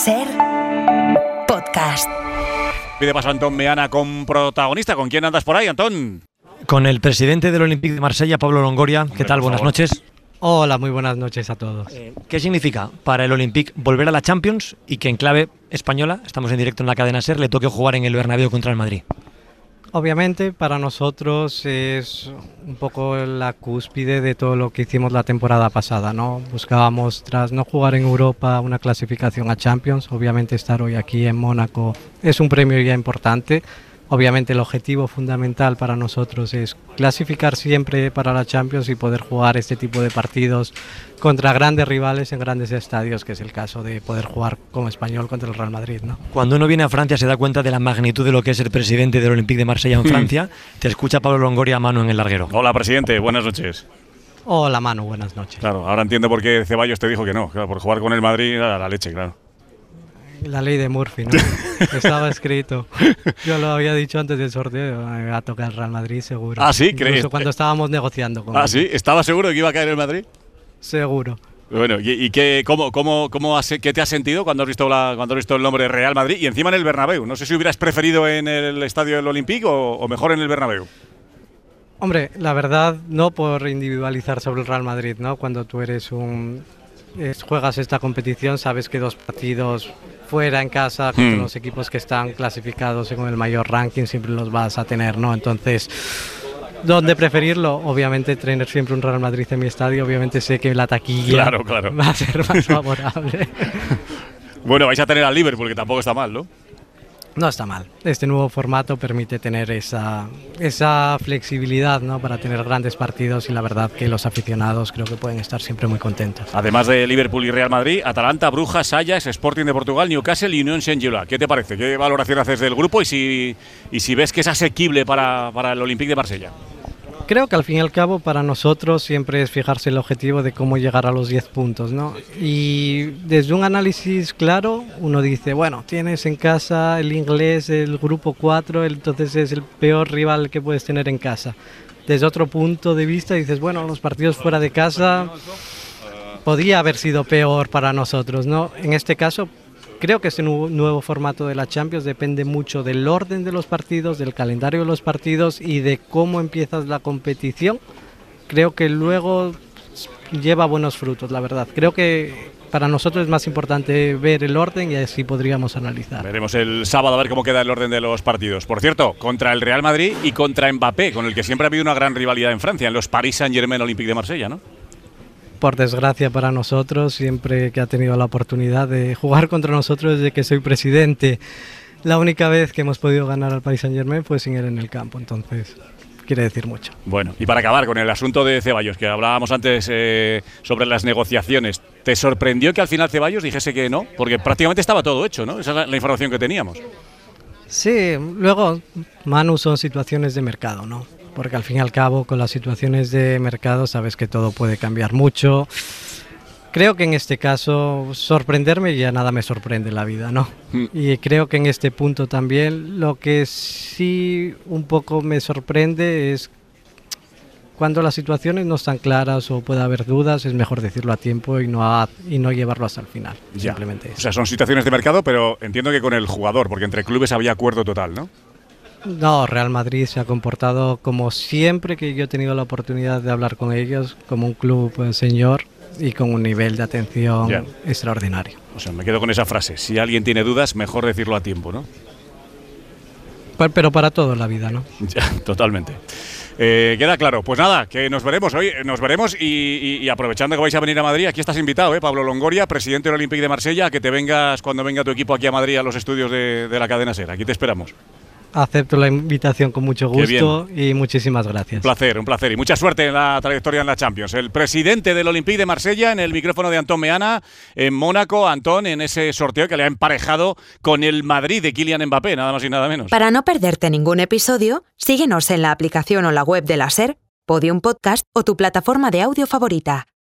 SER Podcast. Pide paso a Antón Meana con protagonista. ¿Con quién andas por ahí, Antón? Con el presidente del Olympique de Marsella, Pablo Longoria. ¿Qué tal? Buenas noches. Hola, muy buenas noches a todos. ¿Qué significa para el Olympique volver a la Champions y que en clave española, estamos en directo en la cadena SER, le toque jugar en el Bernabéu contra el Madrid? Obviamente para nosotros es un poco la cúspide de todo lo que hicimos la temporada pasada, ¿no? Buscábamos, tras no jugar en Europa, una clasificación a Champions. Obviamente estar hoy aquí en Mónaco es un premio ya importante. Obviamente el objetivo fundamental para nosotros es clasificar siempre para la Champions y poder jugar este tipo de partidos contra grandes rivales en grandes estadios, que es el caso de poder jugar como Español contra el Real Madrid, ¿no? Cuando uno viene a Francia se da cuenta de la magnitud de lo que es el presidente del Olympique de Marsella en Francia. Te escucha Pablo Longoria a mano en el larguero. Hola, presidente, buenas noches. Hola, Manu, buenas noches. Claro, ahora entiendo por qué Ceballos te dijo que no. Claro, por jugar con el Madrid era la leche, claro. La ley de Murphy, ¿no? Estaba escrito. Yo lo había dicho antes del sorteo, me va a tocar el Real Madrid seguro. Ah, sí, ¿crees? Incluso cuando estábamos negociando con él. Sí, ¿estaba seguro de que iba a caer el Madrid? Seguro. Bueno, ¿y qué te has sentido cuando has visto el nombre Real Madrid y encima en el Bernabéu? No sé si hubieras preferido en el estadio del Olympique o mejor en el Bernabéu. Hombre, la verdad, no por individualizar sobre el Real Madrid, ¿no? Cuando tú juegas esta competición, sabes que dos partidos fuera en casa contra los equipos que están clasificados con el mayor ranking siempre los vas a tener, ¿no? Entonces, ¿dónde preferirlo? Obviamente tener siempre un Real Madrid en mi estadio. Obviamente sé que la taquilla va a ser más favorable. Bueno, vais a tener al Liverpool, que tampoco está mal, ¿no? No está mal. Este nuevo formato permite tener esa flexibilidad, ¿no? Para tener grandes partidos, y la verdad que los aficionados creo que pueden estar siempre muy contentos. Además de Liverpool y Real Madrid, Atalanta, Brujas, Ajax, Sporting de Portugal, Newcastle y Unión Saint-Gilloise. ¿Qué te parece? ¿Qué valoración haces del grupo y si ves que es asequible para el Olympique de Marsella? Creo que al fin y al cabo para nosotros siempre es fijarse el objetivo de cómo llegar a los 10 puntos, ¿no? Y desde un análisis claro uno dice, bueno, tienes en casa el Inglés, el grupo 4, entonces es el peor rival que puedes tener en casa. Desde otro punto de vista dices, bueno, los partidos fuera de casa podría haber sido peor para nosotros, ¿no? En este caso creo que este nuevo formato de la Champions depende mucho del orden de los partidos, del calendario de los partidos y de cómo empiezas la competición. Creo que luego lleva buenos frutos, la verdad. Creo que para nosotros es más importante ver el orden y así podríamos analizar. Veremos el sábado a ver cómo queda el orden de los partidos. Por cierto, contra el Real Madrid y contra Mbappé, con el que siempre ha habido una gran rivalidad en Francia, en los Paris Saint-Germain Olympique de Marsella, ¿no? Por desgracia para nosotros, siempre que ha tenido la oportunidad de jugar contra nosotros desde que soy presidente, la única vez que hemos podido ganar al Paris Saint-Germain fue sin él en el campo, entonces quiere decir mucho. Bueno, y para acabar con el asunto de Ceballos, que hablábamos antes sobre las negociaciones, ¿te sorprendió que al final Ceballos dijese que no? Porque prácticamente estaba todo hecho, ¿no? Esa es la información que teníamos. Sí, luego, Manu, son situaciones de mercado, ¿no? Porque al fin y al cabo, con las situaciones de mercado, sabes que todo puede cambiar mucho. Creo que en este caso, sorprenderme ya nada me sorprende en la vida, ¿no? Y creo que en este punto también, lo que sí un poco me sorprende es cuando las situaciones no están claras o puede haber dudas, es mejor decirlo a tiempo y no llevarlo hasta el final. Ya. Simplemente eso. O sea, son situaciones de mercado, pero entiendo que con el jugador, porque entre clubes había acuerdo total, ¿no? No, Real Madrid se ha comportado como siempre que yo he tenido la oportunidad de hablar con ellos, como un club señor y con un nivel de atención extraordinario. O sea, me quedo con esa frase, si alguien tiene dudas, mejor decirlo a tiempo, ¿no? Pero para todo en la vida, ¿no? Ya, totalmente. Queda claro. Pues nada, que nos veremos hoy, y aprovechando que vais a venir a Madrid, aquí estás invitado, Pablo Longoria, presidente del Olympique de Marsella, a que te vengas cuando venga tu equipo aquí a Madrid a los estudios de la cadena SER. Aquí te esperamos. Acepto la invitación con mucho gusto y muchísimas gracias. Un placer y mucha suerte en la trayectoria en la Champions. El presidente del Olympique de Marsella en el micrófono de Antón Meana en Mónaco. Antón, en ese sorteo que le ha emparejado con el Madrid de Kylian Mbappé, nada más y nada menos. Para no perderte ningún episodio, síguenos en la aplicación o la web de la SER, Podium Podcast o tu plataforma de audio favorita.